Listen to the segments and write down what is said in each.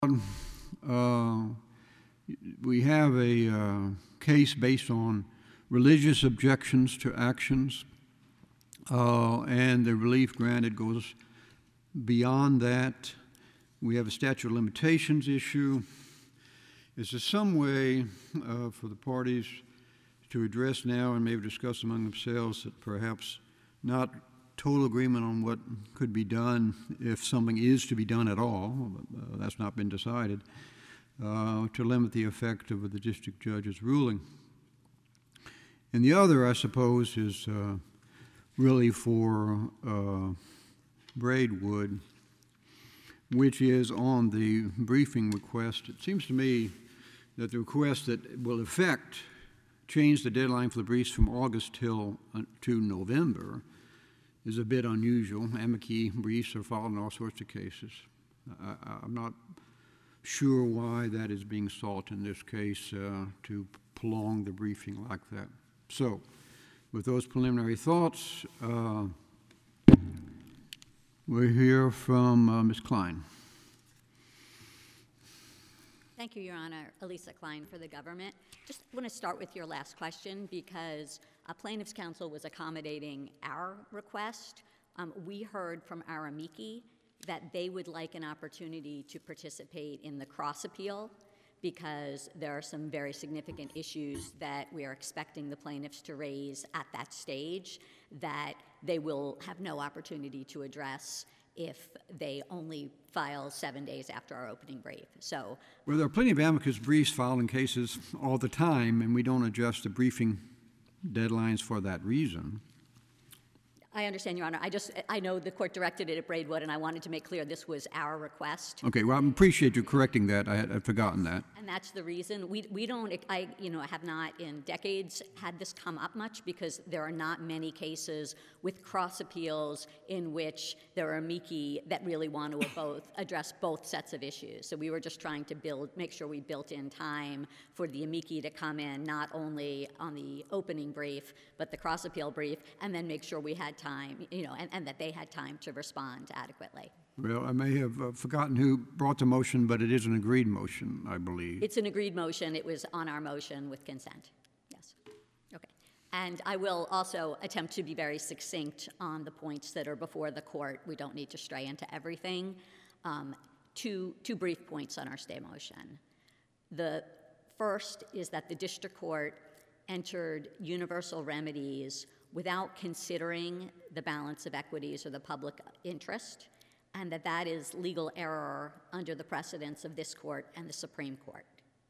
Uh, we have a case based on religious objections to actions, and the relief granted goes beyond that. We have a statute of limitations issue. Is there some way for the parties to address now and maybe discuss among themselves that perhaps not total agreement on what could be done if something is to be done at all, that's not been decided, to limit the effect of the district judge's ruling. And the other, I suppose, is really for Braidwood, which is on the briefing request. It seems to me that the request that will change the deadline for the briefs from August to November is a bit unusual. Amici briefs are filed in all sorts of cases. I'm not sure why that is being sought in this case to prolong the briefing like that. So, with those preliminary thoughts, we'll hear from Ms. Klein. Thank you, Your Honor. Elisa Klein for the government. Just want to start with your last question because plaintiff's counsel was accommodating our request. We heard from our amici that they would like an opportunity to participate in the cross appeal because there are some very significant issues that we are expecting the plaintiffs to raise at that stage that they will have no opportunity to address if they only file 7 days after our opening brief. So, well, there are plenty of amicus briefs filed in cases all the time, and we don't adjust the briefing deadlines for that reason. I understand, Your Honor. I know the court directed it at Braidwood, and I wanted to make clear this was our request. Okay, well, I appreciate you correcting that. I'd forgotten that. And that's the reason. We don't, I have not in decades had this come up much because there are not many cases with cross appeals in which there are amici that really want to address both sets of issues. So we were just trying to make sure we built in time for the amici to come in, not only on the opening brief, but the cross appeal brief, and then make sure we had time, and that they had time to respond adequately. Well, I may have forgotten who brought the motion, but it is an agreed motion, I believe. It's an agreed motion. It was on our motion with consent. Yes. Okay. And I will also attempt to be very succinct on the points that are before the court. We don't need to stray into everything. Two brief points on our stay motion. The first is that the district court entered universal remedies without considering the balance of equities or the public interest, and that is legal error under the precedents of this court and the Supreme Court.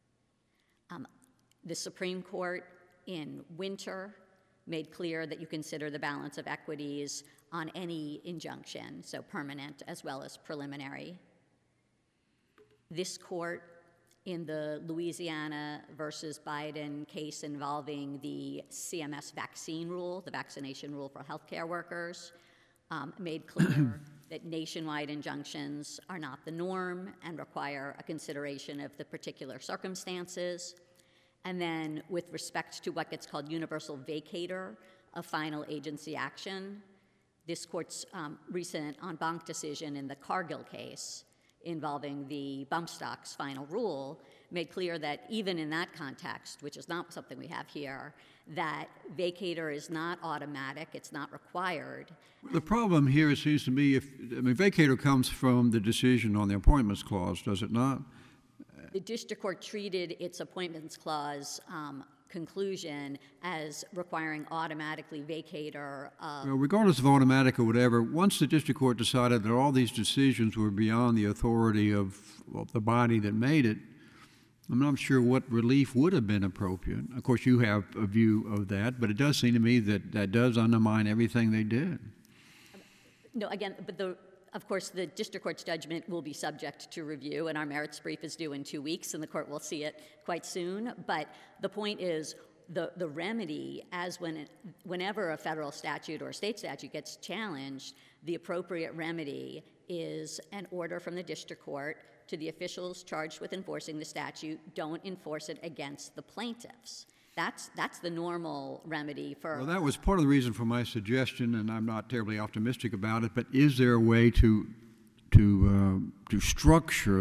The Supreme Court in Winter made clear that you consider the balance of equities on any injunction, so permanent as well as preliminary. This court in the Louisiana versus Biden case involving the CMS vaccine rule, the vaccination rule for healthcare workers, made clear that nationwide injunctions are not the norm and require a consideration of the particular circumstances. And then with respect to what gets called universal vacator of final agency action, this court's recent en banc decision in the Cargill case involving the bump stocks final rule made clear that even in that context, which is not something we have here, that vacator is not automatic, it's not required. The problem here, it seems to me, vacator comes from the decision on the appointments clause, does it not? The district court treated its appointments clause conclusion as requiring automatically vacator of... Well, regardless of automatic or whatever, once the district court decided that all these decisions were beyond the authority of the body that made it, I'm not sure what relief would have been appropriate. Of course, you have a view of that, but it does seem to me that that does undermine everything they did. No, again, but of course, the district court's judgment will be subject to review, and our merits brief is due in 2 weeks, and the court will see it quite soon. But the point is, the remedy, whenever a federal statute or a state statute gets challenged, the appropriate remedy is an order from the district court to the officials charged with enforcing the statute, don't enforce it against the plaintiffs. That's the normal remedy for... Well, that was part of the reason for my suggestion, and I'm not terribly optimistic about it, but is there a way to structure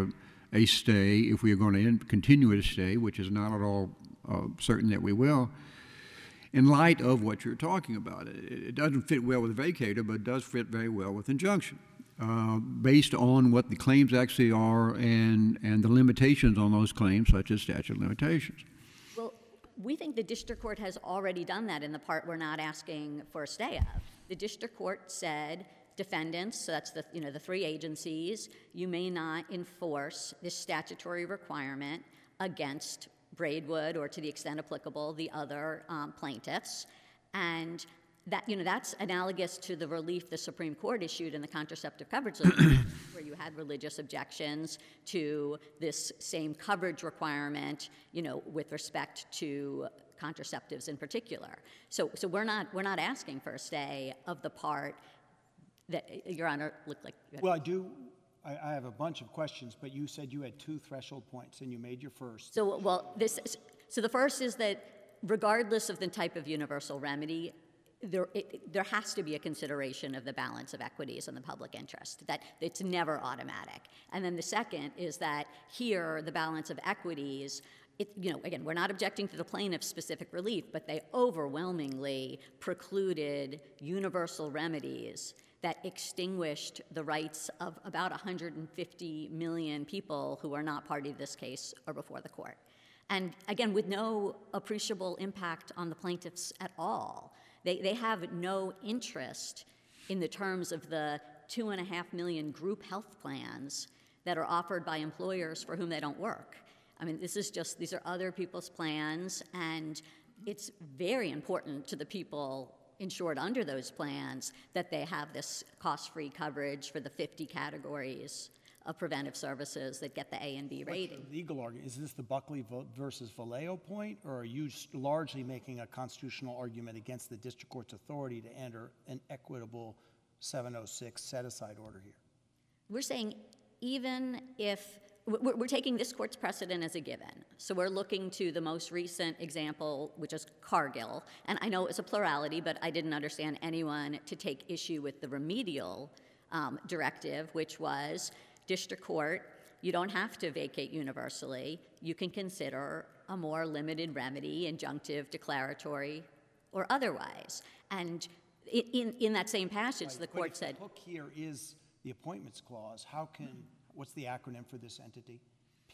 a stay if we are going to continue to stay, which is not at all certain that we will, in light of what you're talking about. It doesn't fit well with vacator, but it does fit very well with injunction, based on what the claims actually are and the limitations on those claims, such as statute of limitations. Well, we think the district court has already done that in the part we're not asking for a stay of. The district court said, defendants, so that's the, the three agencies, you may not enforce this statutory requirement against Braidwood or, to the extent applicable, the other plaintiffs. And that, that's analogous to the relief the Supreme Court issued in the contraceptive coverage litigation, where you had religious objections to this same coverage requirement, with respect to contraceptives in particular. So we're not asking for a stay of the part that, Your Honor, looked like. Well, I have a bunch of questions, but you said you had two threshold points, and you made your first. So, so the first is that regardless of the type of universal remedy, there has to be a consideration of the balance of equities and the public interest, that it's never automatic. And then the second is that here, the balance of equities, again, we're not objecting to the plaintiff's specific relief, but they overwhelmingly precluded universal remedies that extinguished the rights of about 150 million people who are not party to this case or before the court. And again, with no appreciable impact on the plaintiffs at all. They have no interest in the terms of the 2.5 million group health plans that are offered by employers for whom they don't work. I mean, these are other people's plans, and it's very important to the people insured under those plans that they have this cost-free coverage for the 50 categories of preventive services that get the A and B rating. What's the legal argument? Is this the Buckley versus Vallejo point, or are you largely making a constitutional argument against the district court's authority to enter an equitable 706 set-aside order here? We're saying even if we're taking this court's precedent as a given. So we're looking to the most recent example, which is Cargill. And I know it's a plurality, but I didn't understand anyone to take issue with the remedial directive, which was district court, you don't have to vacate universally. You can consider a more limited remedy, injunctive, declaratory, or otherwise. And in that same passage, right, the court said— the hook here is the appointments clause. What's the acronym for this entity?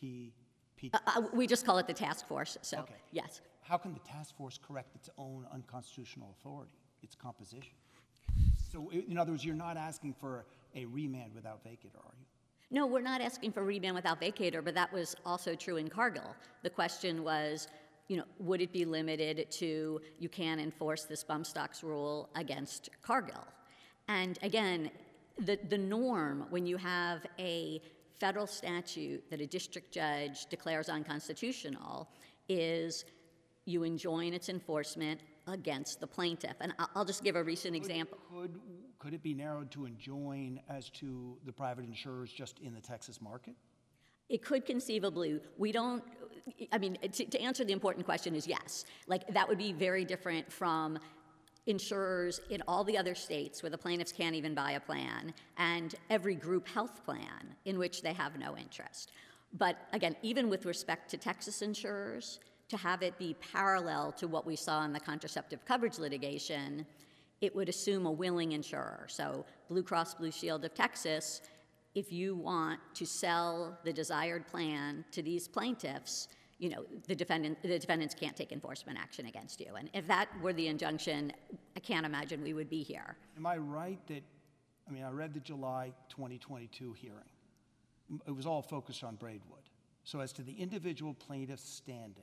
We just call it the task force, so okay. Yes. How can the task force correct its own unconstitutional authority, its composition? So, in other words, you're not asking for a remand without vacator, are you? No, we're not asking for remand without vacator, but that was also true in Cargill. The question was, would it be limited to you can't enforce this bump stocks rule against Cargill? And again, the norm when you have a federal statute that a district judge declares unconstitutional is you enjoin its enforcement against the plaintiff. And I'll just give a recent example. Could it be narrowed to enjoin as to the private insurers just in the Texas market? It could conceivably. We don't, to answer the important question is yes. Like, that would be very different from insurers in all the other states where the plaintiffs can't even buy a plan, and every group health plan in which they have no interest. But again, even with respect to Texas insurers, to have it be parallel to what we saw in the contraceptive coverage litigation, it would assume a willing insurer. So Blue Cross Blue Shield of Texas, if you want to sell the desired plan to these plaintiffs, the defendants can't take enforcement action against you. And if that were the injunction, I can't imagine we would be here. Am I right that, I read the July 2022 hearing. It was all focused on Braidwood. So as to the individual plaintiff's standing,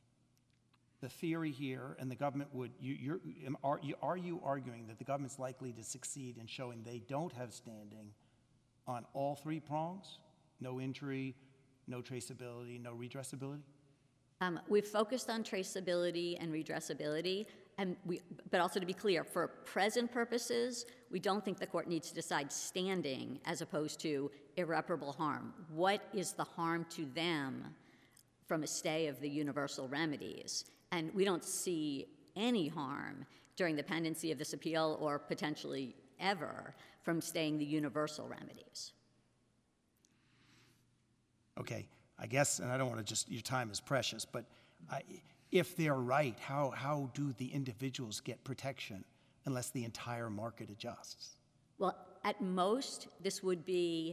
the theory here, and the government would, are you arguing that the government's likely to succeed in showing they don't have standing on all three prongs? No injury, no traceability, no redressability? We've focused on traceability and redressability, but also to be clear, for present purposes, we don't think the court needs to decide standing as opposed to irreparable harm. What is the harm to them from a stay of the universal remedies? And we don't see any harm during the pendency of this appeal or potentially ever from staying the universal remedies. Okay, I guess, and I don't want to just, your time is precious, but if they're right, how do the individuals get protection unless the entire market adjusts? Well, at most, this would be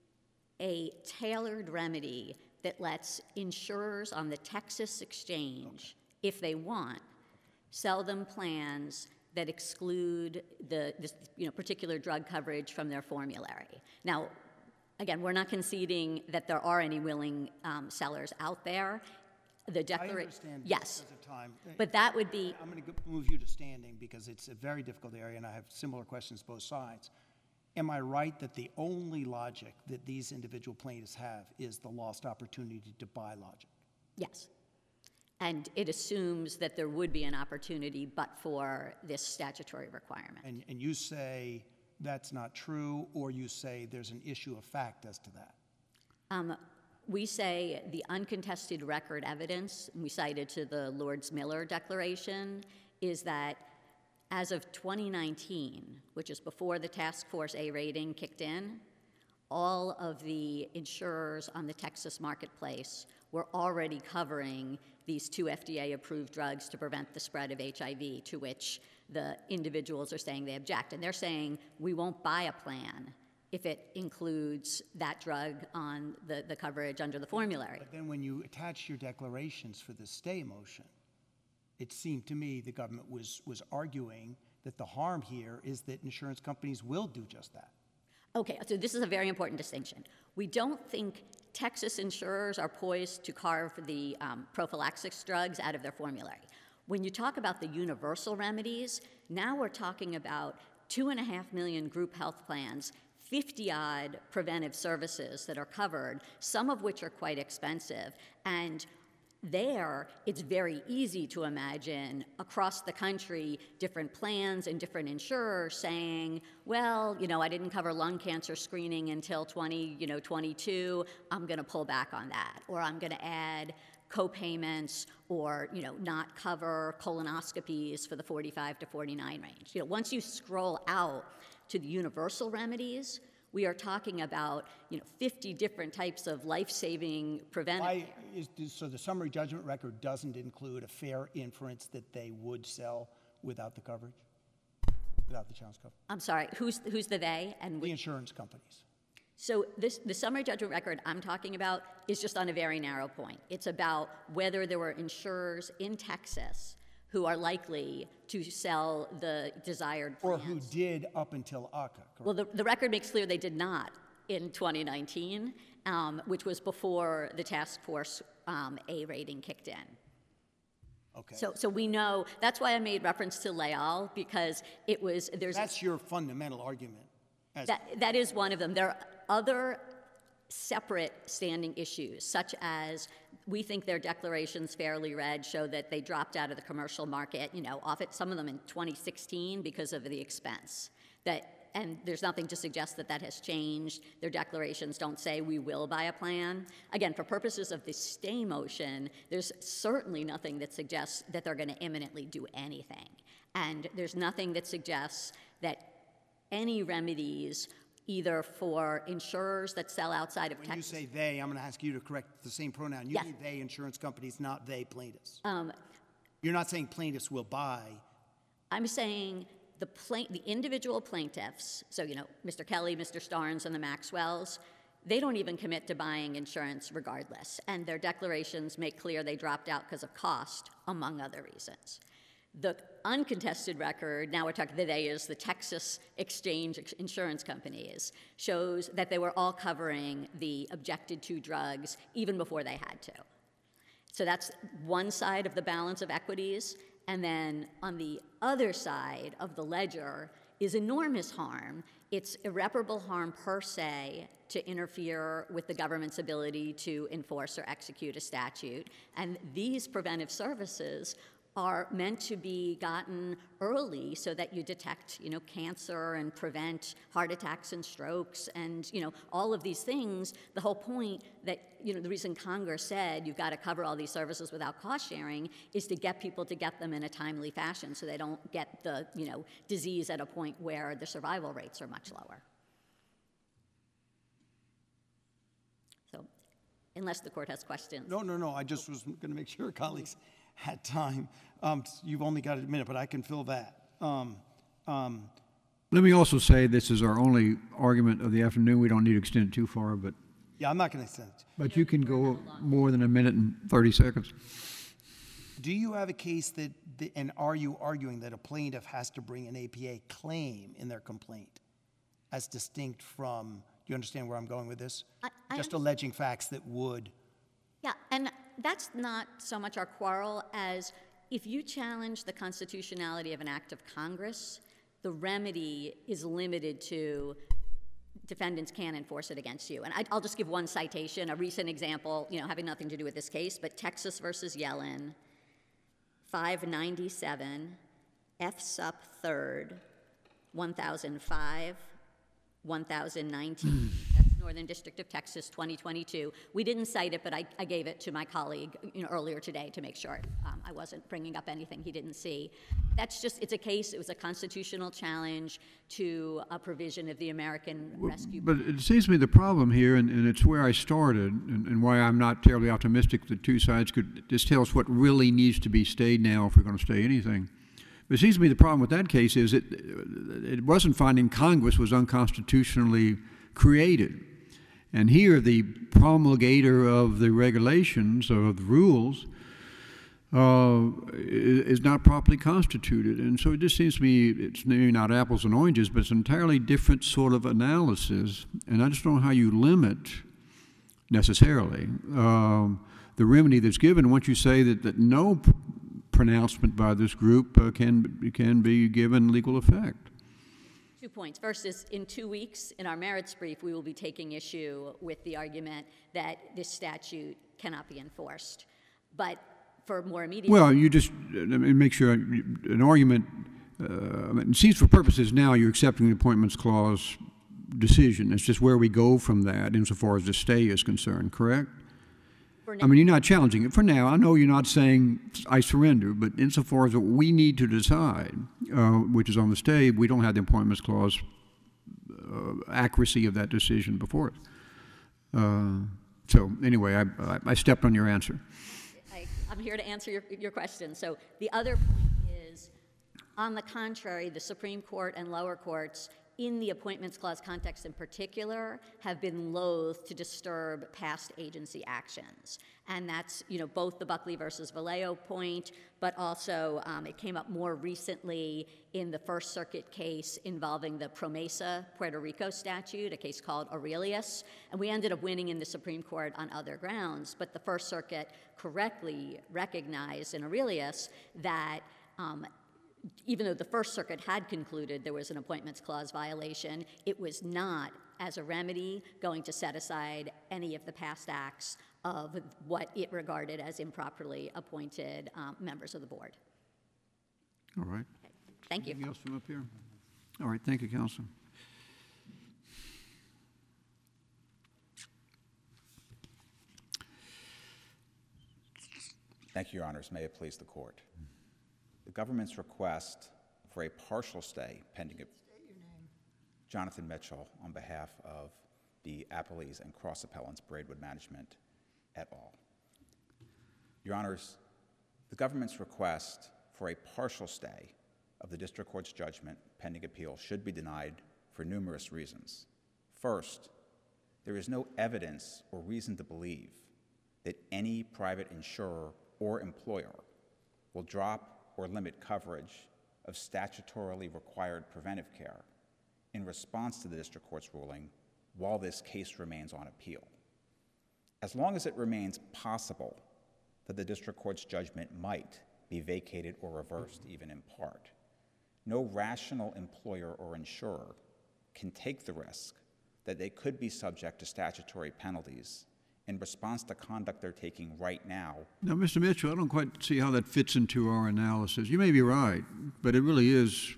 a tailored remedy that lets insurers on the Texas exchange, if they want, sell them plans that exclude this particular drug coverage from their formulary. Now, again, we're not conceding that there are any willing sellers out there. The I understand. Yes. Because of time. But that would be, I'm going to move you to standing because it's a very difficult area and I have similar questions both sides. Am I right that the only logic that these individual plaintiffs have is the lost opportunity to buy logic? yes. And it assumes that there would be an opportunity but for this statutory requirement. And you say that's not true, or you say there's an issue of fact as to that? We say the uncontested record evidence, and we cited to the Lords Miller Declaration, is that as of 2019, which is before the Task Force A rating kicked in, all of the insurers on the Texas marketplace were already covering these 2 FDA-approved drugs to prevent the spread of HIV, to which the individuals are saying they object. And they're saying, we won't buy a plan if it includes that drug on the coverage under the formulary. But then when you attach your declarations for the stay motion, it seemed to me the government was arguing that the harm here is that insurance companies will do just that. Okay, so this is a very important distinction. We don't think Texas insurers are poised to carve the prophylaxis drugs out of their formulary. When you talk about the universal remedies, now we're talking about 2.5 million group health plans, 50-odd preventive services that are covered, some of which are quite expensive. And there, it's very easy to imagine across the country different plans and different insurers saying, well, I didn't cover lung cancer screening until 2022, I'm going to pull back on that, or I'm going to add co-payments, or not cover colonoscopies for the 45 to 49 range. Once you scroll out to the universal remedies, we are talking about 50 different types of life-saving preventive care. So the summary judgment record doesn't include a fair inference that they would sell without the coverage, without the challenge coverage? I'm sorry, who's the they? And the insurance companies. So the summary judgment record I'm talking about is just on a very narrow point. It's about whether there were insurers in Texas who are likely to sell the desired plans. Or who did up until ACA, correct? Well, the record makes clear they did not in 2019, which was before the task force A rating kicked in. Okay. So we know, that's why I made reference to Leal, because That's your fundamental argument. That is one of them. There are other separate standing issues, such as we think their declarations fairly read show that they dropped out of the commercial market, some of them in 2016 because of the expense. And there's nothing to suggest that that has changed. Their declarations don't say we will buy a plan. Again, for purposes of the stay motion, there's certainly nothing that suggests that they're going to imminently do anything. And there's nothing that suggests that any remedies either for insurers that sell outside of Texas. When you say they, I'm going to ask you to correct the same pronoun. You mean they insurance companies, not they plaintiffs. You're not saying plaintiffs will buy. I'm saying the individual plaintiffs, so Mr. Kelly, Mr. Starnes, and the Maxwells, they don't even commit to buying insurance regardless. And their declarations make clear they dropped out because of cost, among other reasons. The uncontested record, now we're talking the they is the Texas Exchange Insurance Companies, shows that they were all covering the objected to drugs even before they had to. So that's one side of the balance of equities. And then on the other side of the ledger is enormous harm. It's irreparable harm per se to interfere with the government's ability to enforce or execute a statute. And these preventive services are meant to be gotten early so that you detect, cancer and prevent heart attacks and strokes and, all of these things. The whole point that, the reason Congress said you've got to cover all these services without cost sharing is to get people to get them in a timely fashion so they don't get the, disease at a point where the survival rates are much lower. So unless the court has questions. No. I just was going to make sure colleagues had time. You've only got a minute, but I can fill that. Let me also say this is our only argument of the afternoon. We don't need to extend it too far, but Yeah, I'm not going to extend it. but you can go more than a minute and 30 seconds. Do you have a case that, and are you arguing that a plaintiff has to bring an APA claim in their complaint as distinct from, do you understand where I'm going with this? I Just alleging facts that would. Yeah, and that's not so much our quarrel as if you challenge the constitutionality of an act of Congress, the remedy is limited to defendants can't enforce it against you. And I'll just give one citation, a recent example, having nothing to do with this case, but Texas versus Yellen, 597, F sup 3rd, 1005, 1019. That's Northern District of Texas, 2022. We didn't cite it, but I gave it to my colleague earlier today to make sure I wasn't bringing up anything he didn't see. That's just, it's a case, it was a constitutional challenge to a provision of the American Rescue. But it seems to me the problem here, and it's where I started, and why I'm not terribly optimistic the two sides could just tell us what really needs to be stayed now if we're going to stay anything. But it seems to me the problem with that case is it wasn't finding Congress was unconstitutionally created. And here the promulgator of the regulations, of the rules, is not properly constituted. And so it just seems to me it's maybe not apples and oranges, but it's an entirely different sort of analysis. And I just don't know how you limit necessarily the remedy that's given once you say that no pronouncement by this group can be given legal effect. 2 points. First is, in 2 weeks, in our merits brief, we will be taking issue with the argument that this statute cannot be enforced. But for more immediate... Well, you just make sure an argument, it seems for purposes now you're accepting the Appointments Clause decision. It's just where we go from that insofar as the stay is concerned, correct? I mean, you're not challenging it for now. I know you're not saying I surrender, but insofar as what we need to decide, which is on the stay, we don't have the Appointments Clause accuracy of that decision before us. So anyway, I stepped on your answer. I'm here to answer your question. So the other point is, on the contrary, the Supreme Court and lower courts, in the Appointments Clause context in particular, have been loath to disturb past agency actions. And that's, both the Buckley versus Vallejo point, but also it came up more recently in the First Circuit case involving the PROMESA Puerto Rico statute, a case called Aurelius. And we ended up winning in the Supreme Court on other grounds, but the First Circuit correctly recognized in Aurelius that even though the First Circuit had concluded there was an Appointments Clause violation, it was not, as a remedy, going to set aside any of the past acts of what it regarded as improperly appointed members of the board. All right. Okay. Thank you. Anything else from up here? All right. Thank you, Counsel. Thank you, Your Honors. May it please the Court. The government's request for a partial stay pending Jonathan Mitchell on behalf of the appellees and cross appellants, Braidwood Management et al. Your Honors, the government's request for a partial stay of the district court's judgment pending appeal should be denied for numerous reasons. First, there is no evidence or reason to believe that any private insurer or employer will drop or limit coverage of statutorily required preventive care in response to the district court's ruling while this case remains on appeal. As long as it remains possible that the district court's judgment might be vacated or reversed, even in part, no rational employer or insurer can take the risk that they could be subject to statutory penalties in response to conduct they're taking right now. Now, Mr. Mitchell, I don't quite see how that fits into our analysis. You may be right, but it really is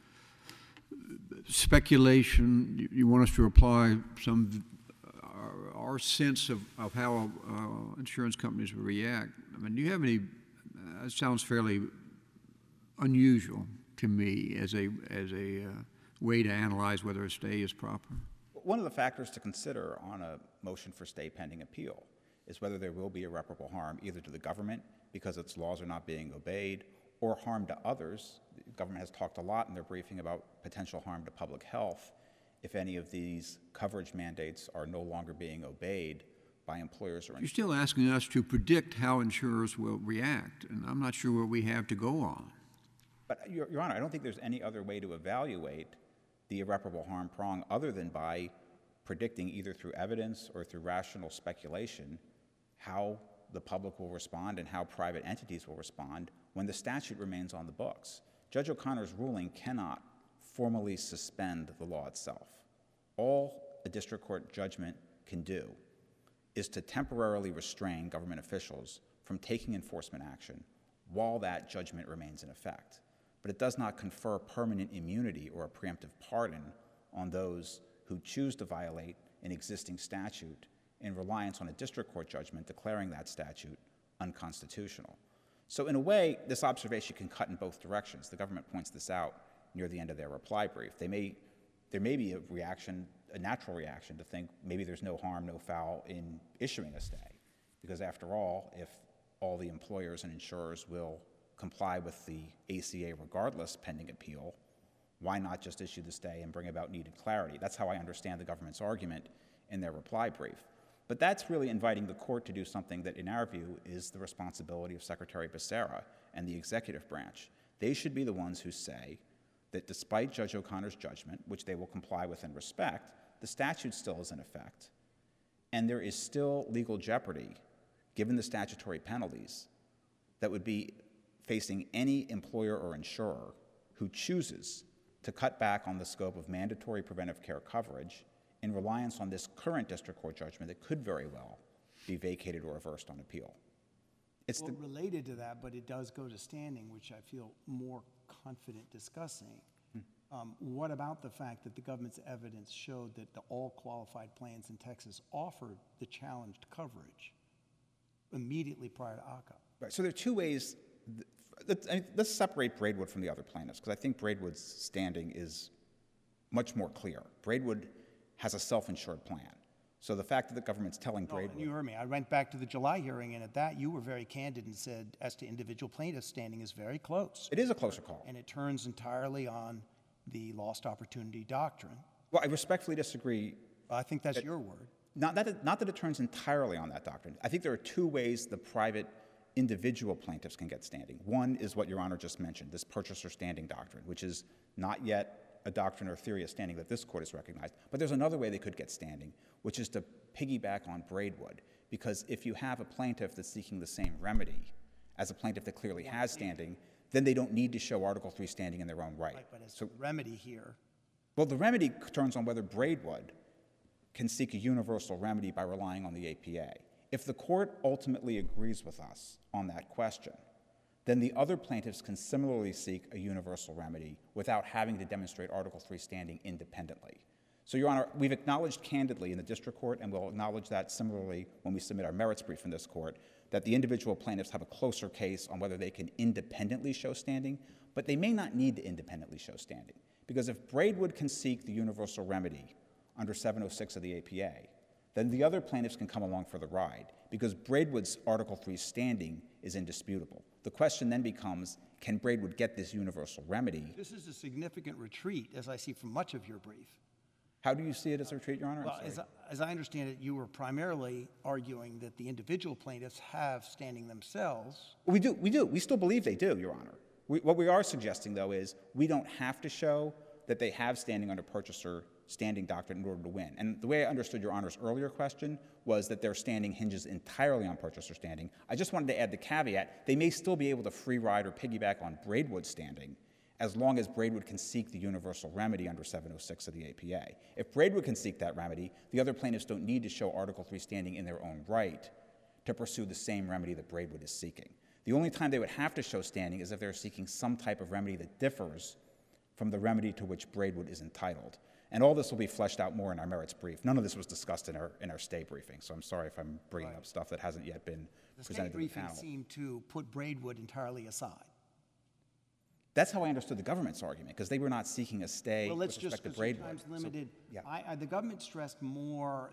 speculation. You want us to apply our sense of how insurance companies will react. I mean, do you have any, that sounds fairly unusual to me as a way to analyze whether a stay is proper. One of the factors to consider on a motion for stay pending appeal is whether there will be irreparable harm either to the government because its laws are not being obeyed, or harm to others. The government has talked a lot in their briefing about potential harm to public health if any of these coverage mandates are no longer being obeyed by employers or You're still asking us to predict how insurers will react, and I'm not sure what we have to go on. But, Your Honor, I don't think there's any other way to evaluate the irreparable harm prong other than by predicting either through evidence or through rational speculation how the public will respond and how private entities will respond when the statute remains on the books. Judge O'Connor's ruling cannot formally suspend the law itself. All a district court judgment can do is to temporarily restrain government officials from taking enforcement action while that judgment remains in effect. But it does not confer permanent immunity or a preemptive pardon on those who choose to violate an existing statute in reliance on a district court judgment declaring that statute unconstitutional. So in a way, this observation can cut in both directions. The government points this out near the end of their reply brief. There may be a reaction, a natural reaction, to think maybe there's no harm, no foul in issuing a stay, because after all, if all the employers and insurers will comply with the ACA regardless pending appeal, why not just issue the stay and bring about needed clarity? That's how I understand the government's argument in their reply brief. But that's really inviting the court to do something that, in our view, is the responsibility of Secretary Becerra and the executive branch. They should be the ones who say that despite Judge O'Connor's judgment, which they will comply with and respect, the statute still is in effect. And there is still legal jeopardy, given the statutory penalties, that would be facing any employer or insurer who chooses to cut back on the scope of mandatory preventive care coverage in reliance on this current district court judgment that could very well be vacated or reversed on appeal. It's Well, related to that, but it does go to standing, which I feel more confident discussing. What about the fact that the government's evidence showed that the all qualified plans in Texas offered the challenged coverage immediately prior to ACA? Right. So there are two ways. Let's separate Braidwood from the other plaintiffs, because I think Braidwood's standing is much more clear. Braidwood has a self-insured plan. So the fact that the government's telling Braidwood... And you heard me. I went back to the July hearing, and at that, you were very candid and said, as to individual plaintiffs, standing is very close. It is a closer call. And it turns entirely on the lost opportunity doctrine. Well, I respectfully disagree. I think that's your word. Not that it turns entirely on that doctrine. I think there are two ways the private individual plaintiffs can get standing. One is what Your Honor just mentioned, this purchaser standing doctrine, which is not yet a doctrine or theory of standing that this court has recognized. But there's another way they could get standing, which is to piggyback on Braidwood. Because if you have a plaintiff that's seeking the same remedy as a plaintiff that clearly has standing, then they don't need to show Article III standing in their own right. But as the remedy here, well, the remedy turns on whether Braidwood can seek a universal remedy by relying on the APA. If the court ultimately agrees with us on that question, then the other plaintiffs can similarly seek a universal remedy without having to demonstrate Article III standing independently. So, Your Honor, we've acknowledged candidly in the district court, and we'll acknowledge that similarly when we submit our merits brief in this court, that the individual plaintiffs have a closer case on whether they can independently show standing, but they may not need to independently show standing. Because if Braidwood can seek the universal remedy under 706 of the APA, then the other plaintiffs can come along for the ride, because Braidwood's Article III standing is indisputable. The question then becomes, can Braidwood get this universal remedy? this is a significant retreat, as I see from much of your brief. How do you see it as a retreat, Your Honor? Well, as I understand it, you were primarily arguing that the individual plaintiffs have standing themselves. We do. We still believe they do, Your Honor. What we are suggesting, though, is we don't have to show that they have standing under purchaser standing doctrine in order to win. And the way I understood Your Honor's earlier question was that their standing hinges entirely on purchaser standing. I just wanted to add the caveat, they may still be able to free ride or piggyback on Braidwood's standing as long as Braidwood can seek the universal remedy under 706 of the APA. If Braidwood can seek that remedy, the other plaintiffs don't need to show Article III standing in their own right to pursue the same remedy that Braidwood is seeking. The only time they would have to show standing is if they're seeking some type of remedy that differs from the remedy to which Braidwood is entitled. And all this will be fleshed out more in our merits brief. None of this was discussed in our stay briefing, so I'm sorry if I'm bringing up stuff that hasn't yet been The presented state to the briefing panel. seemed to put Braidwood entirely aside. That's how I understood the government's argument, because they were not seeking a stay Well, with let's respect just, to because Braidwood. time's limited. So, yeah. The government stressed more that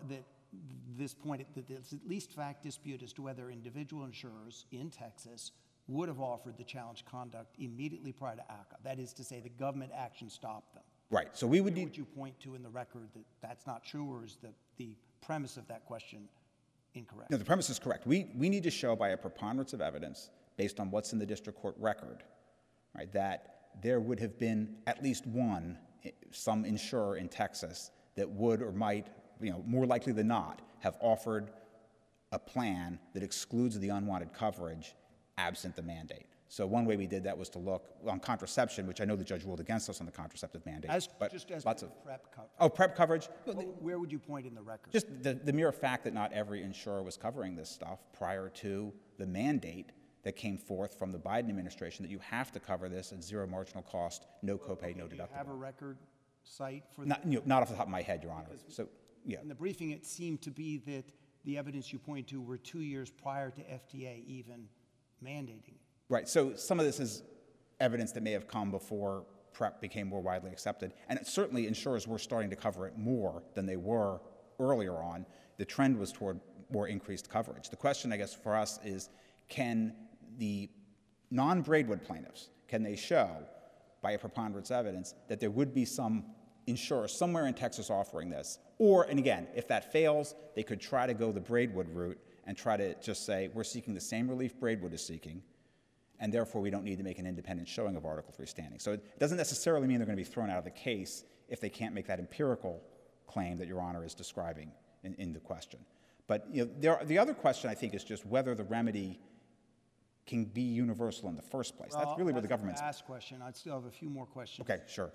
this point, that there's at least fact dispute as to whether individual insurers in Texas would have offered the challenge conduct immediately prior to ACCA. That is to say, the government action stopped them. Right, so we would Where need, would you point to in the record that that's not true, or is the premise of that question incorrect? no, the premise is correct. We need to show by a preponderance of evidence, based on what's in the district court record, right, that there would have been at least one, some insurer in Texas that would or might, more likely than not, have offered a plan that excludes the unwanted coverage absent the mandate. So one way we did that was to look on contraception, which I know the judge ruled against us on the contraceptive mandate. Just as lots to of PrEP coverage. Oh, PrEP coverage. Where would you point in the record? Just the mere fact that not every insurer was covering this stuff prior to the mandate that came forth from the Biden administration that you have to cover this at zero marginal cost, no copay, no Do you have a deductible. record site for Not, not off the top of my head, Your Honor. So, yeah. In the briefing, it seemed to be that the evidence you point to were 2 years prior to FDA even mandating it. Right, so some of this is evidence that may have come before PrEP became more widely accepted, and certainly insurers were starting to cover it more than they were earlier on. The trend was toward more increased coverage. The question, I guess, for us is, can the non-Braidwood plaintiffs, can they show, by a preponderance of evidence, that there would be some insurer somewhere in Texas offering this? Or, and again, if that fails, they could try to go the Braidwood route and try to just say, we're seeking the same relief Braidwood is seeking, and therefore we don't need to make an independent showing of Article III standing. So it doesn't necessarily mean they're going to be thrown out of the case if they can't make that empirical claim that Your Honor is describing in the question. But the other question, I think, is just whether the remedy can be universal in the first place. That's really where the government's... Last question. I'd still have a few more questions. Okay, sure.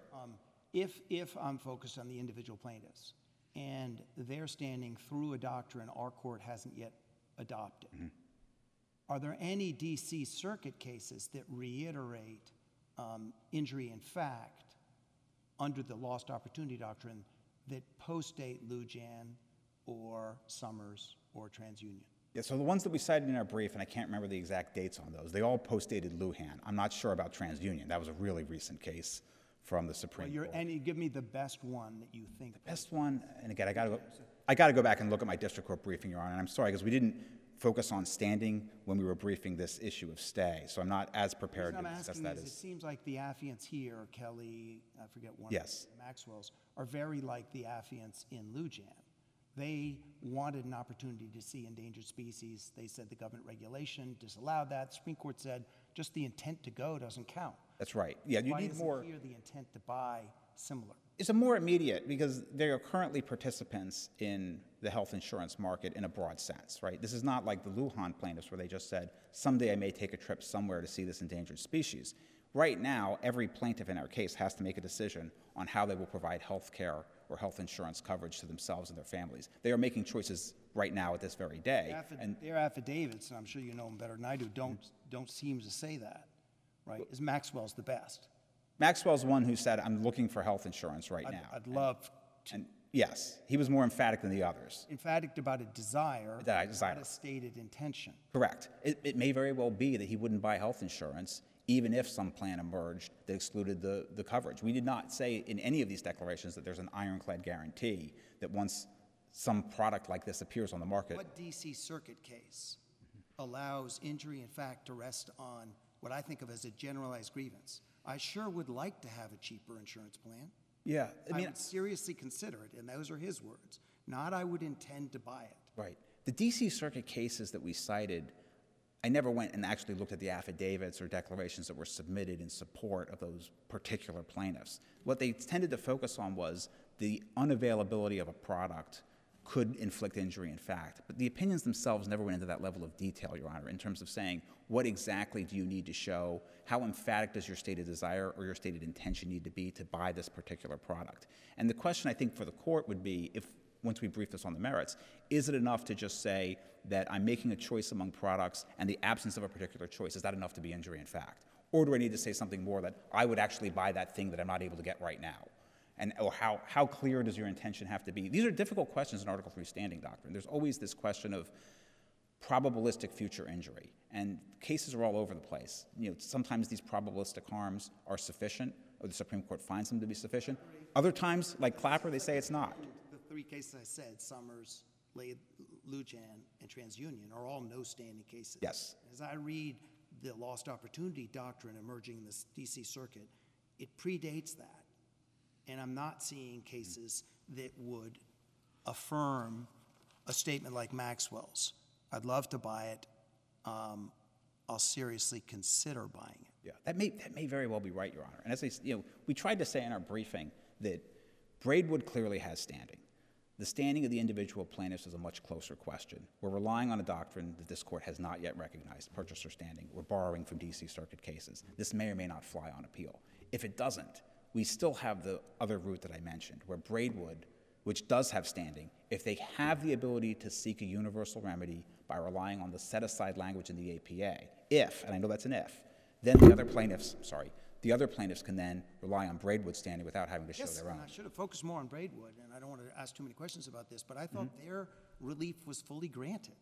If I'm focused on the individual plaintiffs and they're standing through a doctrine our court hasn't yet adopted, are there any D.C. Circuit cases that reiterate injury in fact under the lost opportunity doctrine that post-date Lujan or Summers or TransUnion? Yeah, so the ones that we cited in our brief, and I can't remember the exact dates on those, they all post-dated Lujan. I'm not sure about TransUnion. That was a really recent case from the Supreme Court. And give me the best one that you think. The best one, and again, I got to go back and look at my district court briefing, Your Honor, and I'm sorry, because we didn't focus on standing when we were briefing this issue of stay, so I'm not as prepared to discuss that It as... seems like the affiants here, Kelly, I forget one, Yes. Maxwell's, are very like the affiants in Lujan. They wanted an opportunity to see endangered species. They said the government regulation disallowed that. The Supreme Court said just the intent to go doesn't count. That's right. Yeah, you Why need isn't more... here the intent to buy similar? It's a more immediate, because they are currently participants in the health insurance market in a broad sense, right? This is not like the Lujan plaintiffs where they just said, someday I may take a trip somewhere to see this endangered species. Right now, every plaintiff in our case has to make a decision on how they will provide health care or health insurance coverage to themselves and their families. They are making choices right now at this very day. Their affidavits, and I'm sure you know them better than I do, don't seem to say that, right? Is Maxwell's the best? Maxwell's one who said, I'm looking for health insurance right now. I'd love to. And yes, he was more emphatic than the others. Emphatic about a desire, desire. not a stated intention. Correct. It may very well be that he wouldn't buy health insurance even if some plan emerged that excluded the coverage. We did not say in any of these declarations that there's an ironclad guarantee that once some product like this appears on the market... What D.C. Circuit case allows injury in fact to rest on what I think of as a generalized grievance? I sure would like to have a cheaper insurance plan. Yeah, I would seriously consider it, and those are his words. Not I would intend to buy it. Right. The D.C. Circuit cases that we cited, I never went and actually looked at the affidavits or declarations that were submitted in support of those particular plaintiffs. What they tended to focus on was the unavailability of a product could inflict injury in fact. But the opinions themselves never went into that level of detail, Your Honor, in terms of saying what exactly do you need to show, how emphatic does your stated desire or your stated intention need to be to buy this particular product. And the question I think for the court would be, if once we brief this on the merits, is it enough to just say that I'm making a choice among products and the absence of a particular choice, is that enough to be injury in fact? Or do I need to say something more that I would actually buy that thing that I'm not able to get right now? And or how clear does your intention have to be? These are difficult questions in Article III standing doctrine. There's always this question of probabilistic future injury, and cases are all over the place. Sometimes these probabilistic harms are sufficient, or the Supreme Court finds them to be sufficient. Other times, like Clapper, they say it's not. The three cases I said, Summers, Lujan, and TransUnion are all no-standing cases. Yes. As I read the lost opportunity doctrine emerging in the D.C. Circuit, it predates that. And I'm not seeing cases that would affirm a statement like Maxwell's. I'd love to buy it. I'll seriously consider buying it. Yeah, that may very well be right, Your Honor. And as we tried to say in our briefing that Braidwood clearly has standing. The standing of the individual plaintiffs is a much closer question. We're relying on a doctrine that this court has not yet recognized, purchaser standing. We're borrowing from D.C. Circuit cases. This may or may not fly on appeal. If it doesn't, we still have the other route that I mentioned, where Braidwood, which does have standing, if they have the ability to seek a universal remedy by relying on the set-aside language in the APA, if, and I know that's an if, then the other plaintiffs can then rely on Braidwood standing without having to show Yes, their own. and I should have focused more on Braidwood, and I don't want to ask too many questions about this, but I thought their relief was fully granted.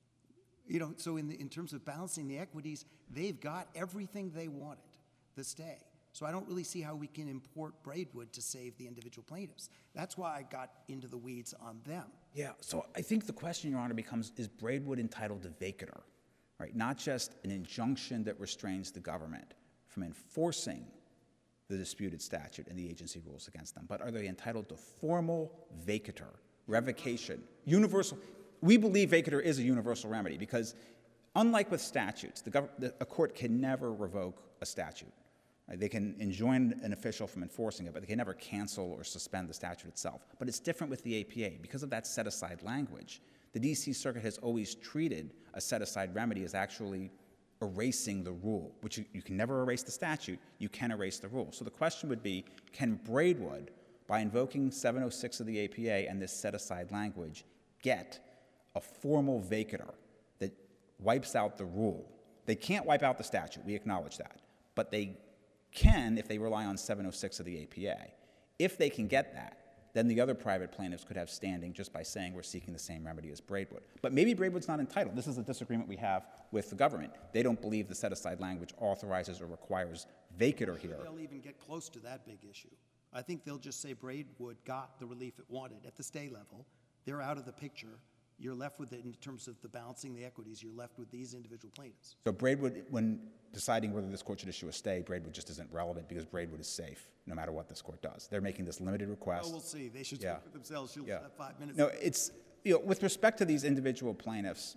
You know, so in terms of balancing the equities, they've got everything they wanted, the stay. So I don't really see how we can import Braidwood to save the individual plaintiffs. That's why I got into the weeds on them. Yeah, so I think the question, Your Honor, becomes, is Braidwood entitled to vacatur, right? Not just an injunction that restrains the government from enforcing the disputed statute and the agency rules against them, but are they entitled to formal vacatur, revocation, universal? We believe vacatur is a universal remedy because, unlike with statutes, a court can never revoke a statute. Right? They can enjoin an official from enforcing it, but they can never cancel or suspend the statute itself. But it's different with the APA. Because of that set-aside language, the D.C. Circuit has always treated a set-aside remedy as actually erasing the rule, which you can never erase the statute, you can erase the rule. So the question would be, can Braidwood, by invoking 706 of the APA and this set-aside language, get a formal vacatur that wipes out the rule? They can't wipe out the statute, we acknowledge that, but they can if they rely on 706 of the APA. If they can get that, then the other private plaintiffs could have standing just by saying we're seeking the same remedy as Braidwood. But maybe Braidwood's not entitled. This is a disagreement we have with the government. They don't believe the set-aside language authorizes or requires vacatur here. They'll even get close to that big issue. I think they'll just say Braidwood got the relief it wanted at the stay level. They're out of the picture. You're left with it in terms of the balancing the equities. You're left with these individual plaintiffs. So Braidwood, when deciding whether this court should issue a stay, Braidwood just isn't relevant because Braidwood is safe no matter what this court does. They're making this limited request. Oh, we'll see. They should speak for themselves. You'll have 5 minutes. No, it's, with respect to these individual plaintiffs,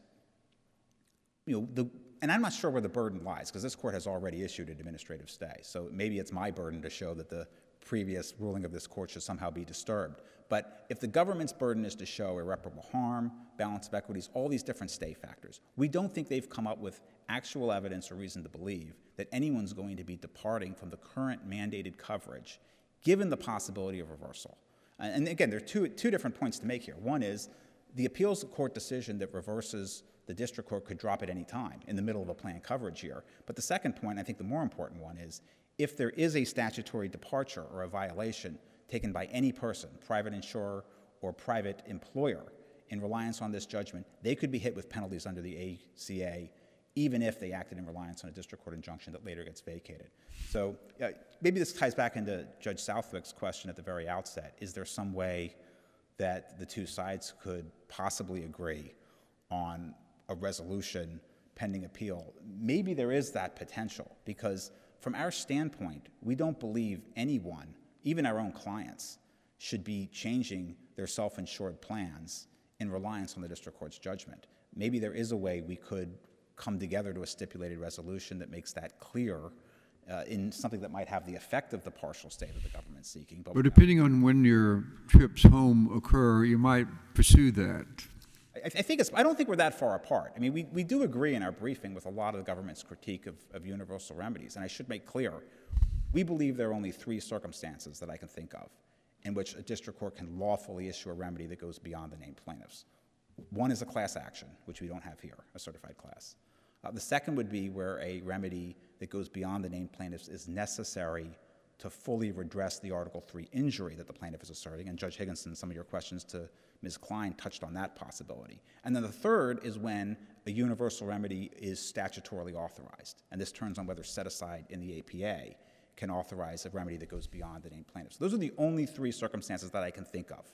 and I'm not sure where the burden lies because this court has already issued an administrative stay. So maybe it's my burden to show that the previous ruling of this court should somehow be disturbed. But if the government's burden is to show irreparable harm, balance of equities, all these different stay factors, we don't think they've come up with actual evidence or reason to believe that anyone's going to be departing from the current mandated coverage, given the possibility of reversal. And again, there are two different points to make here. One is the appeals court decision that reverses the district court could drop at any time in the middle of a planned coverage year. But the second point, I think the more important one, is if there is a statutory departure or a violation taken by any person, private insurer or private employer, in reliance on this judgment, they could be hit with penalties under the ACA, even if they acted in reliance on a district court injunction that later gets vacated. So maybe this ties back into Judge Southwick's question at the very outset. Is there some way that the two sides could possibly agree on a resolution pending appeal? Maybe there is that potential, because from our standpoint, we don't believe anyone, even our own clients, should be changing their self-insured plans in reliance on the district court's judgment. Maybe there is a way we could come together to a stipulated resolution that makes that clear in something that might have the effect of the partial stay that the government's seeking. But depending on when your trips home occur, you might pursue that. I don't think we're that far apart. I mean, we do agree in our briefing with a lot of the government's critique of universal remedies. And I should make clear, we believe there are only 3 circumstances that I can think of in which a district court can lawfully issue a remedy that goes beyond the named plaintiffs. One is a class action, which we don't have here, a certified class. The second would be where a remedy that goes beyond the named plaintiffs is necessary to fully redress the Article III injury that the plaintiff is asserting. And Judge Higginson, some of your questions to Ms. Klein touched on that possibility. And then the third is when a universal remedy is statutorily authorized. And this turns on whether set aside in the APA can authorize a remedy that goes beyond the named plaintiffs. Those are the only 3 circumstances that I can think of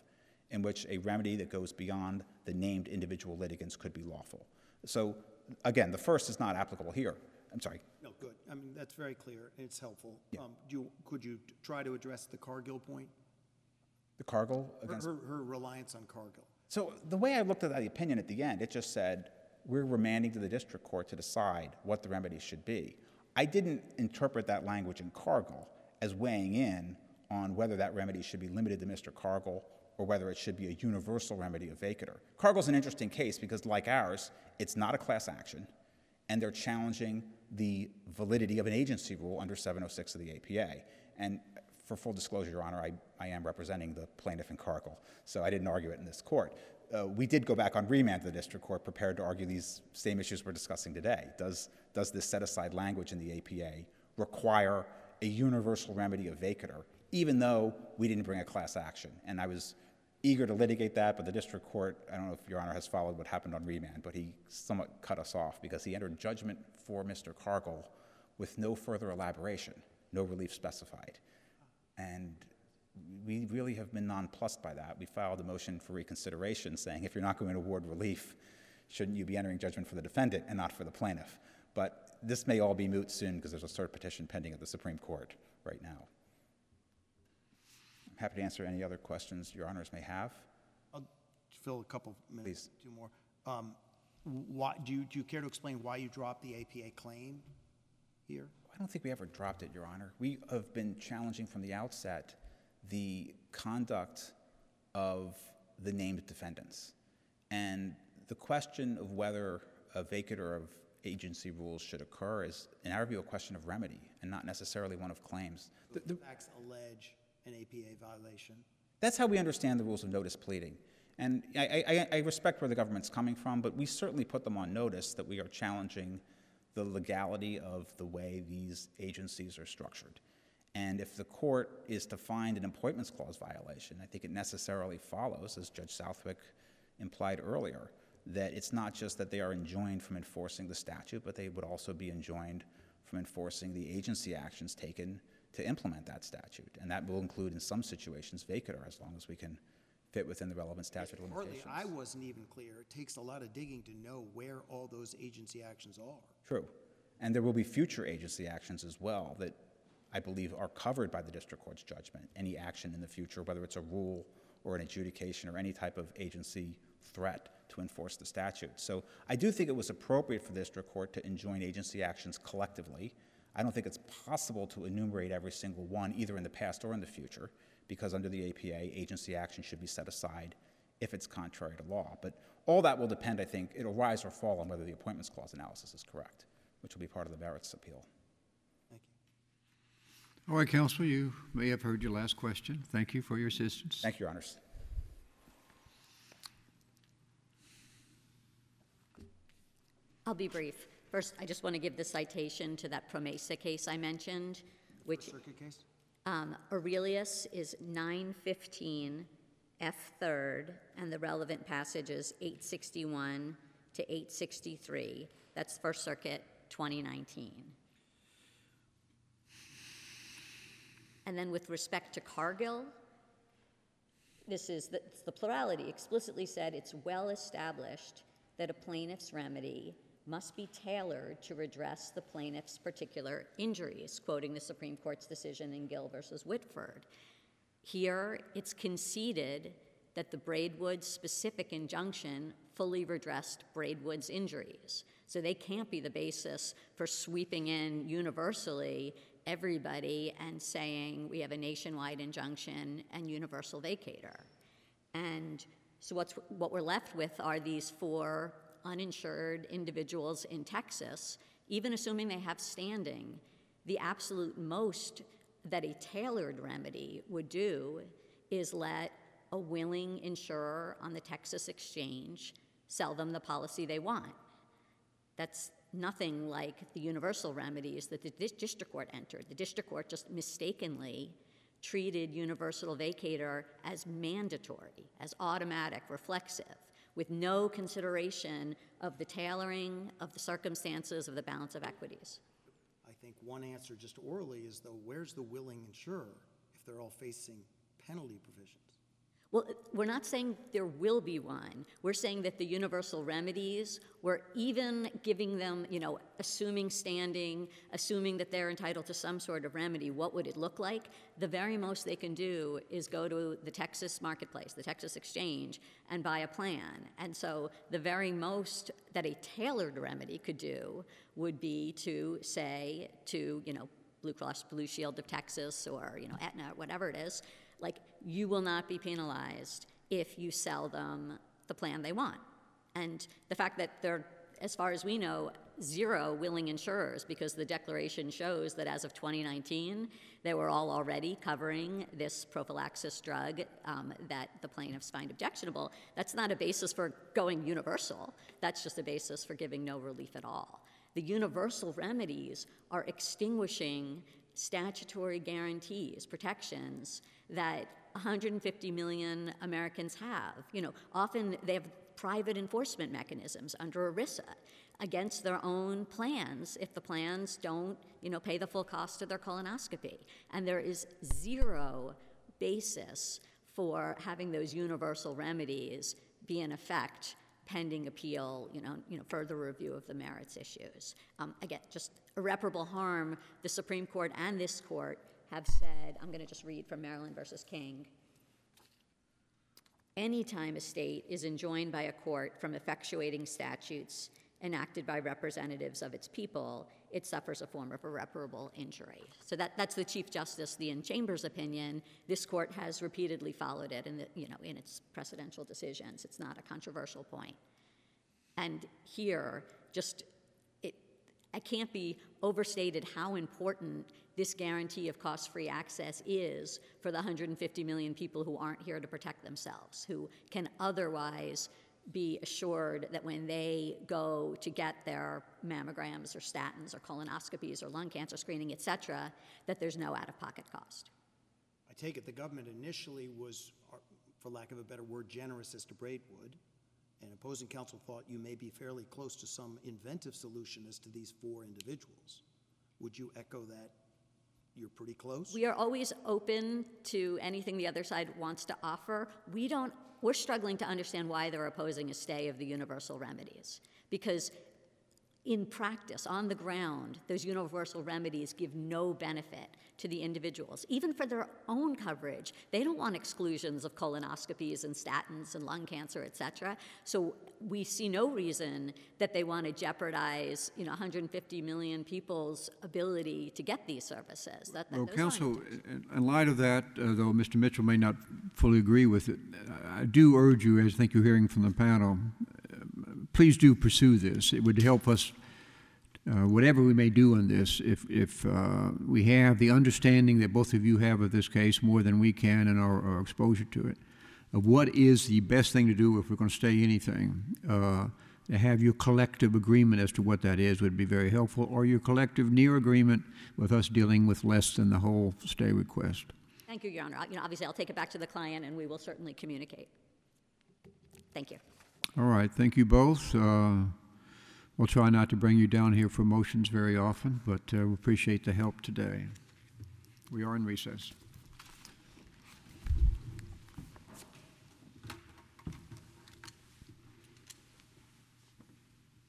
in which a remedy that goes beyond the named individual litigants could be lawful. So, again, the first is not applicable here. I'm sorry. No, good. I mean, that's very clear. It's helpful. Yeah. Could you try to address the Cargill point? The Cargill against... Her reliance on Cargill. So the way I looked at the opinion at the end, it just said, we're remanding to the district court to decide what the remedies should be. I didn't interpret that language in Cargill as weighing in on whether that remedy should be limited to Mr. Cargill or whether it should be a universal remedy of vacatur. Cargill's an interesting case because, like ours, it's not a class action, and they're challenging the validity of an agency rule under 706 of the APA. And for full disclosure, Your Honor, I am representing the plaintiff in Cargill, so I didn't argue it in this court. We did go back on remand to the district court prepared to argue these same issues we're discussing today. Does this set-aside language in the APA require a universal remedy of vacatur, even though we didn't bring a class action? And I was eager to litigate that, but the district court, I don't know if Your Honor has followed what happened on remand, but he somewhat cut us off because he entered judgment for Mr. Cargill with no further elaboration, no relief specified. And we really have been nonplussed by that. We filed a motion for reconsideration saying, if you're not going to award relief, shouldn't you be entering judgment for the defendant and not for the plaintiff? But this may all be moot soon because there's a cert petition pending at the Supreme Court right now. I'm happy to answer any other questions Your Honors may have. I'll fill a couple minutes, Please. two more. Why, do you care to explain why you dropped the APA claim here? I don't think we ever dropped it, Your Honor. We have been challenging from the outset the conduct of the named defendants. And the question of whether a vacatur of agency rules should occur is, in our view, a question of remedy and not necessarily one of claims. The facts allege an APA violation. That's how we understand the rules of notice pleading. And I respect where the government's coming from, but we certainly put them on notice that we are challenging the legality of the way these agencies are structured. And if the court is to find an Appointments Clause violation, I think it necessarily follows, as Judge Southwick implied earlier, that it's not just that they are enjoined from enforcing the statute, but they would also be enjoined from enforcing the agency actions taken to implement that statute. And that will include, in some situations, vacatur, as long as we can fit within the relevant statute of limitations. Partly, I wasn't even clear. It takes a lot of digging to know where all those agency actions are. True. And there will be future agency actions as well that I believe are covered by the district court's judgment. Any action in the future, whether it's a rule or an adjudication or any type of agency threat to enforce the statute. So I do think it was appropriate for the district court to enjoin agency actions collectively. I don't think it's possible to enumerate every single one, either in the past or in the future, because under the APA, agency action should be set aside if it's contrary to law. But all that will depend, I think, it'll rise or fall on whether the Appointments Clause analysis is correct, which will be part of the merits appeal. Thank you. All right, counsel, you may have heard your last question. Thank you for your assistance. Thank you, Your Honors. I'll be brief. First, I just want to give the citation to that PROMESA case I mentioned, which Circuit case? Aurelius is 915 F. 3rd, and the relevant passage is 861 to 863. That's First Circuit 2019. And then with respect to Cargill, this is the plurality explicitly said it's well established that a plaintiff's remedy must be tailored to redress the plaintiff's particular injuries, quoting the Supreme Court's decision in Gill versus Whitford. Here, it's conceded that the Braidwood specific injunction fully redressed Braidwood's injuries. So they can't be the basis for sweeping in universally everybody and saying we have a nationwide injunction and universal vacator. And so what we're left with are these 4 uninsured individuals in Texas. Even assuming they have standing, the absolute most that a tailored remedy would do is let a willing insurer on the Texas exchange sell them the policy they want. That's nothing like the universal remedies that the district court entered. The district court just mistakenly treated universal vacator as mandatory, as automatic, reflexive, with no consideration of the tailoring of the circumstances of the balance of equities. I think one answer just orally is, though, where's the willing insurer if they're all facing penalty provisions? Well, we're not saying there will be one. We're saying that the universal remedies, we're even giving them, assuming standing, assuming that they're entitled to some sort of remedy, what would it look like? The very most they can do is go to the Texas marketplace, the Texas Exchange, and buy a plan. And so the very most that a tailored remedy could do would be to say to, Blue Cross Blue Shield of Texas or, Aetna, whatever it is, like, you will not be penalized if you sell them the plan they want. And the fact that there are, as far as we know, 0 willing insurers, because the declaration shows that as of 2019, they were all already covering this prophylaxis drug that the plaintiffs find objectionable. That's not a basis for going universal. That's just a basis for giving no relief at all. The universal remedies are extinguishing statutory guarantees, protections that 150 million Americans have. Often they have private enforcement mechanisms under ERISA against their own plans if the plans don't, pay the full cost of their colonoscopy. And there is 0 basis for having those universal remedies be in effect pending appeal, further review of the merits issues. Again, just irreparable harm, the Supreme Court and this court have said, I'm going to just read from Maryland versus King, anytime a state is enjoined by a court from effectuating statutes enacted by representatives of its people, it suffers a form of irreparable injury. So that's the Chief Justice, the in-chambers opinion. This court has repeatedly followed it in its precedential decisions. It's not a controversial point. And here, it can't be overstated how important this guarantee of cost-free access is for the 150 million people who aren't here to protect themselves, who can otherwise be assured that when they go to get their mammograms or statins or colonoscopies or lung cancer screening, et cetera, that there's no out-of-pocket cost. I take it the government initially was, for lack of a better word, generous as to Braidwood, and opposing counsel thought you may be fairly close to some inventive solution as to these 4 individuals. Would you echo that you're pretty close? We are always open to anything the other side wants to offer. We're struggling to understand why they're opposing a stay of the universal remedies, because in practice, on the ground, those universal remedies give no benefit to the individuals. Even for their own coverage, they don't want exclusions of colonoscopies and statins and lung cancer, et cetera. So we see no reason that they want to jeopardize 150 million people's ability to get these services. Well, counsel, in light of that, though Mr. Mitchell may not fully agree with it, I do urge you, as I think you're hearing from the panel, please do pursue this. It would help us, whatever we may do on this, if we have the understanding that both of you have of this case more than we can in our exposure to it, of what is the best thing to do if we're going to stay anything. To have your collective agreement as to what that is would be very helpful, or your collective near agreement with us dealing with less than the whole stay request. Thank you, Your Honor. Obviously, I'll take it back to the client, and we will certainly communicate. Thank you. All right, thank you both. We'll try not to bring you down here for motions very often, but we appreciate the help today. We are in recess.